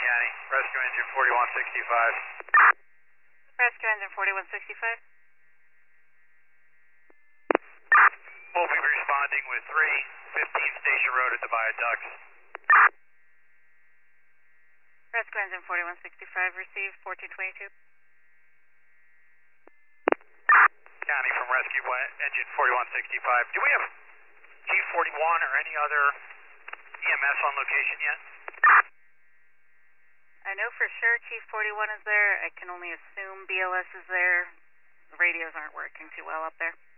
County, rescue engine 4165. Rescue engine 4165. We'll be responding with 315 Station Road at the viaduct. Rescue engine 4165, received 1422. County from rescue engine 4165. Do we have Chief 41 or any other EMS on location yet? I know for sure Chief 41 is there. I can only assume BLS is there. The radios aren't working too well up there.